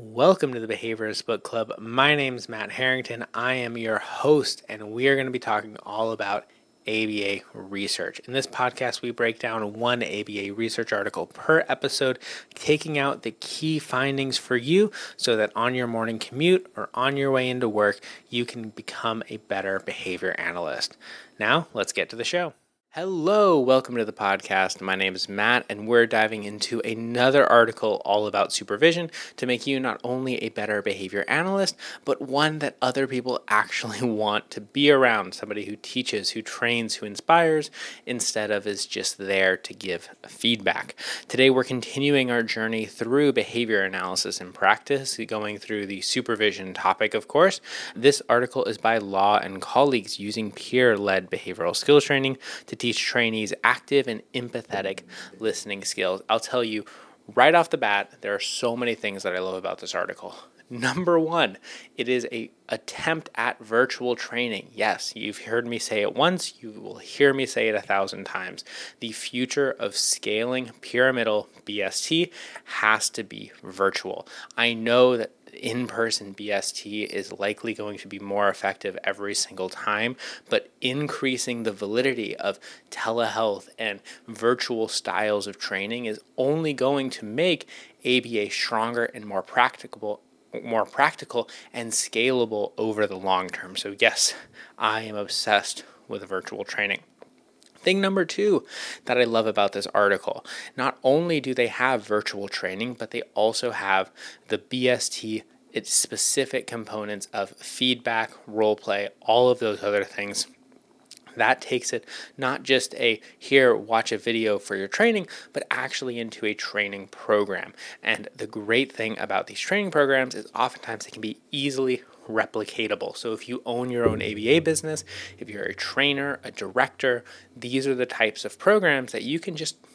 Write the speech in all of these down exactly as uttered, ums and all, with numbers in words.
Welcome to the Behaviorist Book Club. My name is Matt Harrington. I am your host, and we are going to be talking all about A B A research. In this podcast, we break down one A B A research article per episode, taking out the key findings for you so that on your morning commute or on your way into work, you can become a better behavior analyst. Now, let's get to the show. Hello, welcome to the podcast. My name is Matt, and we're diving into another article all about supervision to make you not only a better behavior analyst, but one that other people actually want to be around. Somebody who teaches, who trains, who inspires, instead of is just there to give feedback. Today, we're continuing our journey through behavior analysis in practice, going through the supervision topic, of course. This article is by Law and colleagues using peer-led behavioral skills training to teach trainees active and empathetic listening skills. I'll tell you right off the bat, there are so many things that I love about this article. Number one, it is a attempt at virtual training. Yes, you've heard me say it once, you will hear me say it a thousand times. The future of scaling pyramidal B S T has to be virtual. I know that in-person B S T is likely going to be more effective every single time, but increasing the validity of telehealth and virtual styles of training is only going to make A B A stronger and more practicable more practical and scalable over the long term. So yes, I am obsessed with virtual training. Thing number two that I love about this article, not only do they have virtual training, but they also have the B S T, its specific components of feedback, role play, all of those other things. That takes it not just a here, watch a video for your training, but actually into a training program. And the great thing about these training programs is oftentimes they can be easily replicatable. So if you own your own A B A business, if you're a trainer, a director, these are the types of programs that you can just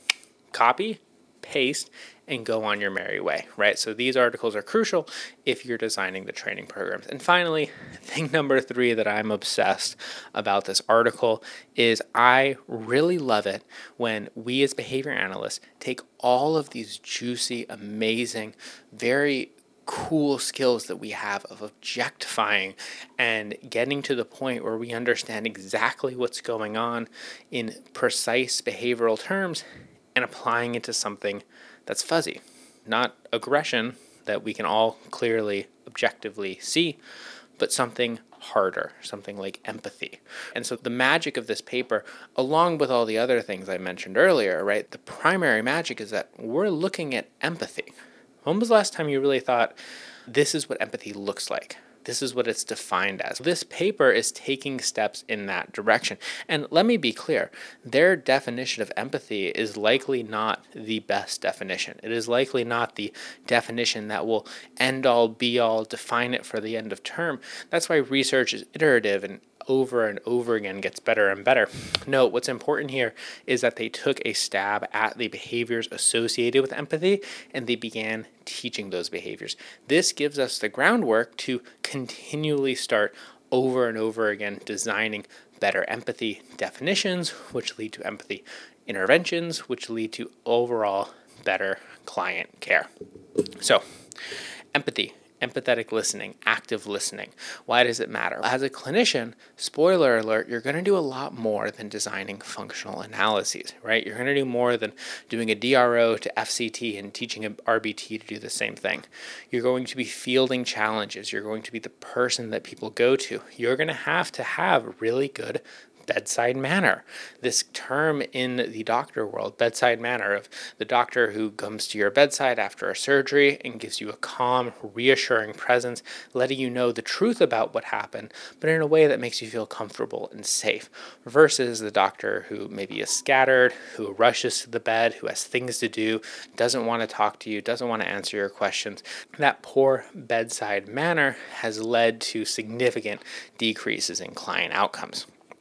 copy, paste, and go on your merry way, right? So these articles are crucial if you're designing the training programs. And finally, thing number three that I'm obsessed about this article is I really love it when we as behavior analysts take all of these juicy, amazing, very cool skills that we have of objectifying and getting to the point where we understand exactly what's going on in precise behavioral terms and applying it to something that's fuzzy, not aggression that we can all clearly, objectively see, but something harder, something like empathy. And so the magic of this paper, along with all the other things I mentioned earlier, right, the primary magic is that we're looking at empathy. When was the last time you really thought, this is what empathy looks like? This is what it's defined as. This paper is taking steps in that direction. And let me be clear, their definition of empathy is likely not the best definition. It is likely not the definition that will end all, be all, define it for the end of term. That's why research is iterative and over and over again gets better and better. No, what's important here is that they took a stab at the behaviors associated with empathy and they began teaching those behaviors. This gives us the groundwork to continually start over and over again designing better empathy definitions, which lead to empathy interventions, which lead to overall better client care. So, empathy. Empathetic listening, active listening. Why does it matter? As a clinician, spoiler alert, you're going to do a lot more than designing functional analyses, right? You're going to do more than doing a D R O to F C T and teaching an R B T to do the same thing. You're going to be fielding challenges. You're going to be the person that people go to. You're going to have to have really good bedside manner. This term in the doctor world, bedside manner, of the doctor who comes to your bedside after a surgery and gives you a calm, reassuring presence, letting you know the truth about what happened, but in a way that makes you feel comfortable and safe, versus the doctor who maybe is scattered, who rushes to the bed, who has things to do, doesn't want to talk to you, doesn't want to answer your questions. That poor bedside manner has led to significant decreases in client outcomes.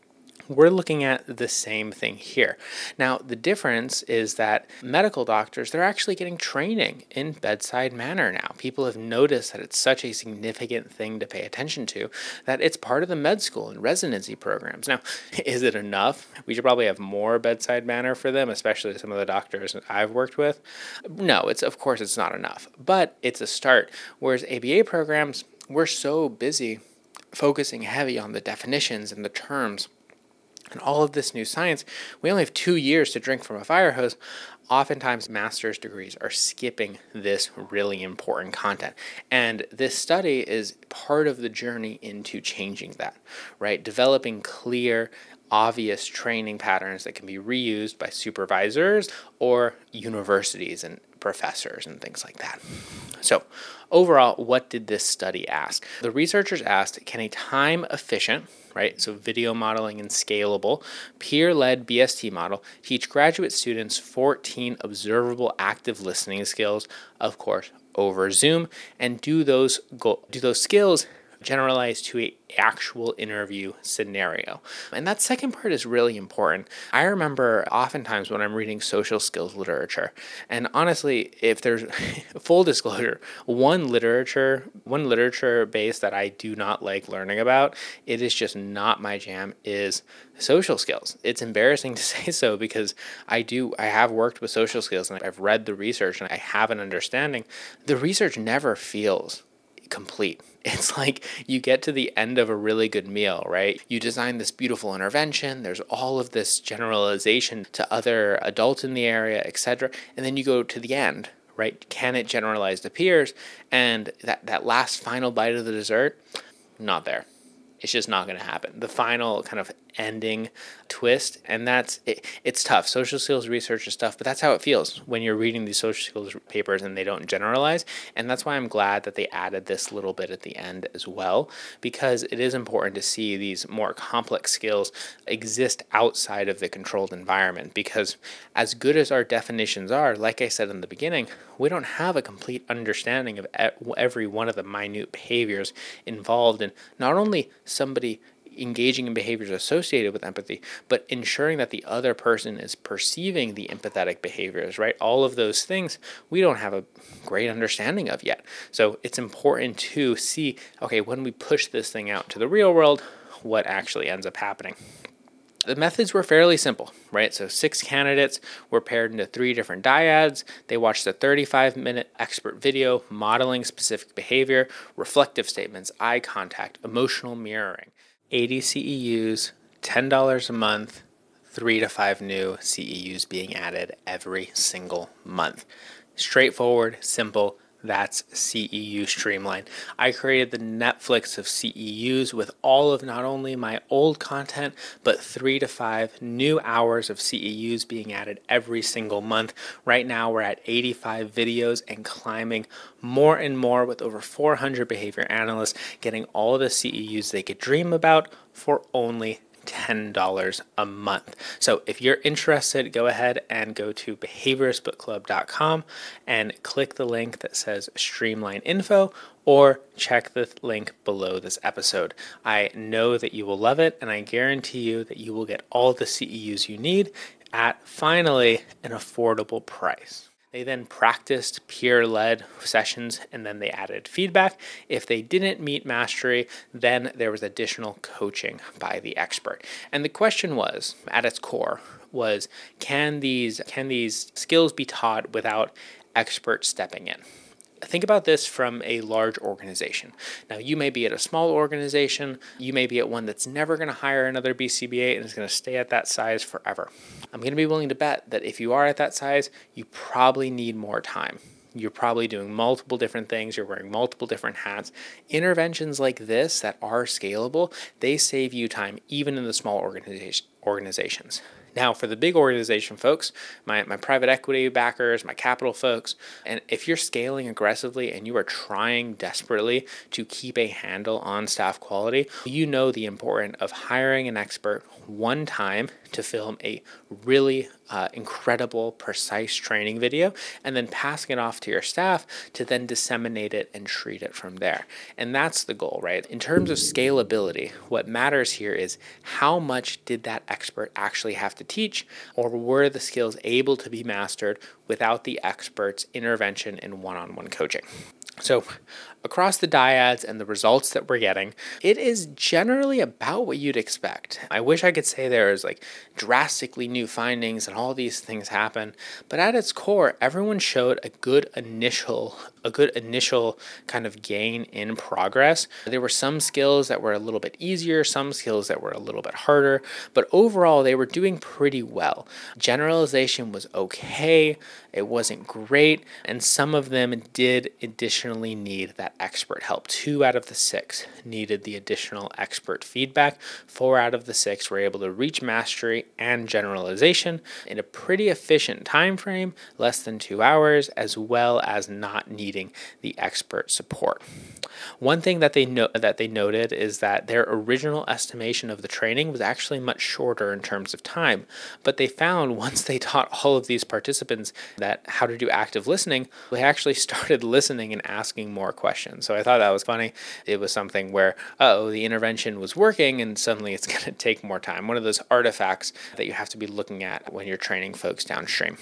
We're looking at the same thing here. Now, the difference is that medical doctors, they're actually getting training in bedside manner now. People have noticed that it's such a significant thing to pay attention to that it's part of the med school and residency programs. Now, is it enough? We should probably have more bedside manner for them, especially some of the doctors I've worked with. No, it's of course it's not enough, but it's a start. Whereas A B A programs, we're so busy focusing heavy on the definitions and the terms and all of this new science, we only have two years to drink from a fire hose. Oftentimes, master's degrees are skipping this really important content. And this study is part of the journey into changing that, right? Developing clear, obvious training patterns that can be reused by supervisors or universities and professors and things like that. So overall, what did this study ask? The researchers asked, can a time-efficient, right, so video modeling and scalable, peer-led B S T model teach graduate students fourteen observable active listening skills, of course, over Zoom, and do those go, do those skills generalize to a actual interview scenario? And that second part is really important. I remember oftentimes when I'm reading social skills literature, and honestly, if there's full disclosure, one literature, one literature base that I do not like learning about, it is just not my jam, is social skills. It's embarrassing to say so because I do, I have worked with social skills and I've read the research and I have an understanding. The research never feels complete. It's like you get to the end of a really good meal, right? You design this beautiful intervention. There's all of this generalization to other adults in the area, et cetera. And then you go to the end, right? Can it generalize to peers? And that, that last final bite of the dessert, not there. It's just not going to happen. The final kind of ending twist, and that's it, it's tough. Social skills research is tough, but that's how it feels when you're reading these social skills papers and they don't generalize. And that's why I'm glad that they added this little bit at the end as well, because it is important to see these more complex skills exist outside of the controlled environment. Because as good as our definitions are, like I said in the beginning, we don't have a complete understanding of every one of the minute behaviors involved in not only somebody engaging in behaviors associated with empathy, but ensuring that the other person is perceiving the empathetic behaviors, right? All of those things we don't have a great understanding of yet. So it's important to see, okay, when we push this thing out to the real world, what actually ends up happening. The methods were fairly simple, right? So six candidates were paired into three different dyads. They watched a thirty-five minute expert video modeling specific behavior, reflective statements, eye contact, emotional mirroring. eighty C E Us, ten dollars a month, three to five new C E Us being added every single month. Straightforward, simple. That's C E U Streamline. I created the Netflix of C E Us with all of not only my old content, but three to five new hours of C E Us being added every single month. Right now, we're at eighty-five videos and climbing more and more with over four hundred behavior analysts getting all the C E Us they could dream about for only ten dollars a month. So if you're interested, go ahead and go to behaviorist book club dot com and click the link that says Streamline Info, or check the link below this episode. I know that you will love it, and I guarantee you that you will get all the C E Us you need at finally an affordable price. They then practiced peer-led sessions, and then they added feedback. If they didn't meet mastery, then there was additional coaching by the expert. And the question was, at its core, was can these can these skills be taught without experts stepping in? Think about this from a large organization. Now, you may be at a small organization. You may be at one that's never going to hire another B C B A and is going to stay at that size forever. I'm going to be willing to bet that if you are at that size, you probably need more time. You're probably doing multiple different things. You're wearing multiple different hats. Interventions like this that are scalable, they save you time even in the small organization, organizations. Now, for the big organization folks, my, my private equity backers, my capital folks, and if you're scaling aggressively and you are trying desperately to keep a handle on staff quality, you know the importance of hiring an expert one time to film a really uh, incredible, precise training video and then passing it off to your staff to then disseminate it and treat it from there. And that's the goal, right? In terms of scalability, what matters here is how much did that expert actually have to teach, or were the skills able to be mastered without the expert's intervention in one-on-one coaching? So across the dyads and the results that we're getting, it is generally about what you'd expect. I wish I could say there is like drastically new findings and all these things happen, but at its core, everyone showed a good initial, a good initial kind of gain in progress. There were some skills that were a little bit easier, some skills that were a little bit harder, but overall they were doing pretty well. Generalization was okay, it wasn't great, and some of them did additionally need that expert help. Two out of the six needed the additional expert feedback. Four out of the six were able to reach mastery and generalization in a pretty efficient time frame, less than two hours, as well as not needing the expert support. One thing that they know that they noted is that their original estimation of the training was actually much shorter in terms of time, but they found once they taught all of these participants that how to do active listening, they actually started listening and asking more questions. So I thought that was funny. It was something where, uh-oh, the intervention was working and suddenly it's going to take more time. One of those artifacts that you have to be looking at when you're training folks downstream.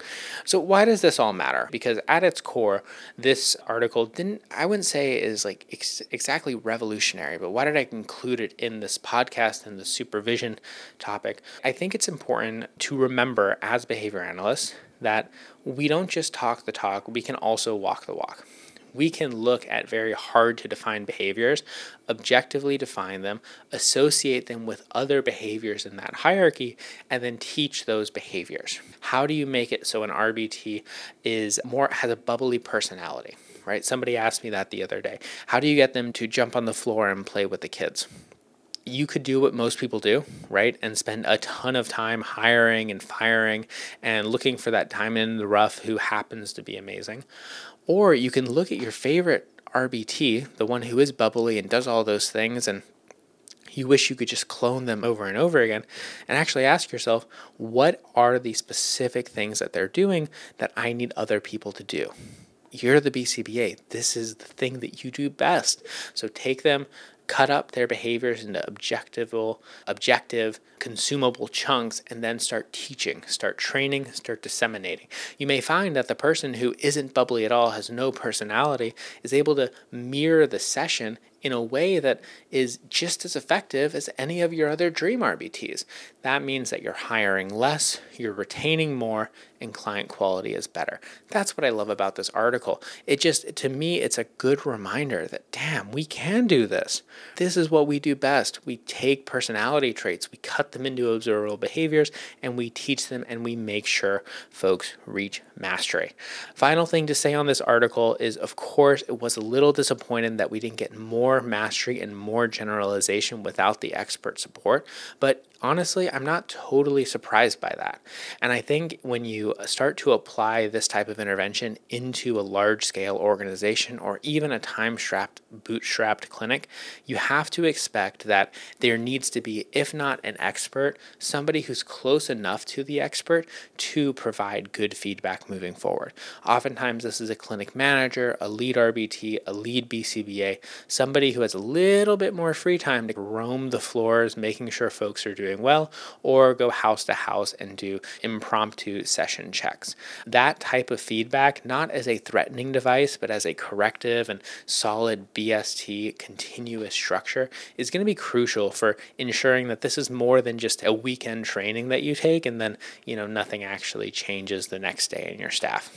So why does this all matter? Because at its core, this article didn't, I wouldn't say is like ex- exactly revolutionary, but why did I include it in this podcast and the supervision topic? I think it's important to remember as behavior analysts that we don't just talk the talk, we can also walk the walk. We can look at very hard to define behaviors, objectively define them, associate them with other behaviors in that hierarchy, and then teach those behaviors. How do you make it so an R B T is more has a bubbly personality, right? Somebody asked me that the other day. How do you get them to jump on the floor and play with the kids? You could do what most people do, right? And spend a ton of time hiring and firing and looking for that diamond in the rough who happens to be amazing. Or you can look at your favorite R B T, the one who is bubbly and does all those things, and you wish you could just clone them over and over again, and actually ask yourself, what are the specific things that they're doing that I need other people to do? You're the B C B A. This is the thing that you do best. So take them, cut up their behaviors into objectivable, objective, consumable chunks, and then start teaching, start training, start disseminating. You may find that the person who isn't bubbly at all, has no personality, is able to mirror the session in a way that is just as effective as any of your other dream R B Ts. That means that you're hiring less, you're retaining more, and client quality is better. That's what I love about this article. It just, to me, it's a good reminder that, damn, we can do this. This is what we do best. We take personality traits, we cut them into observable behaviors, and we teach them, and we make sure folks reach mastery. Final thing to say on this article is, of course, it was a little disappointing that we didn't get more mastery and more generalization without the expert support, but honestly, I'm not totally surprised by that. And I think when you start to apply this type of intervention into a large-scale organization or even a time-strapped, bootstrapped clinic, you have to expect that there needs to be, if not an expert, somebody who's close enough to the expert to provide good feedback moving forward. Oftentimes, this is a clinic manager, a lead R B T, a lead B C B A, somebody who has a little bit more free time to roam the floors, making sure folks are doing well, or go house to house and do impromptu session checks. That type of feedback, not as a threatening device, but as a corrective and solid B S T continuous structure, is going to be crucial for ensuring that this is more than just a weekend training that you take and then, you know, nothing actually changes the next day in your staff.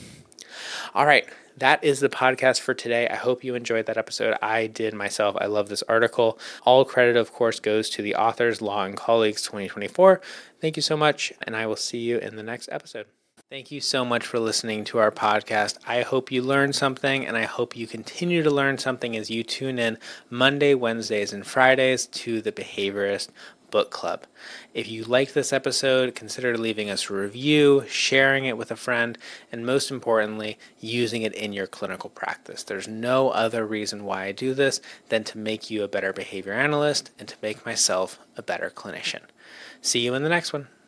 All right. That is the podcast for today. I hope you enjoyed that episode. I did myself. I love this article. All credit, of course, goes to the authors, Law and Colleagues twenty twenty-four. Thank you so much, and I will see you in the next episode. Thank you so much for listening to our podcast. I hope you learned something, and I hope you continue to learn something as you tune in Monday, Wednesdays, and Fridays to the Behaviorist Book Club. If you like this episode, consider leaving us a review, sharing it with a friend, and most importantly, using it in your clinical practice. There's no other reason why I do this than to make you a better behavior analyst and to make myself a better clinician. See you in the next one.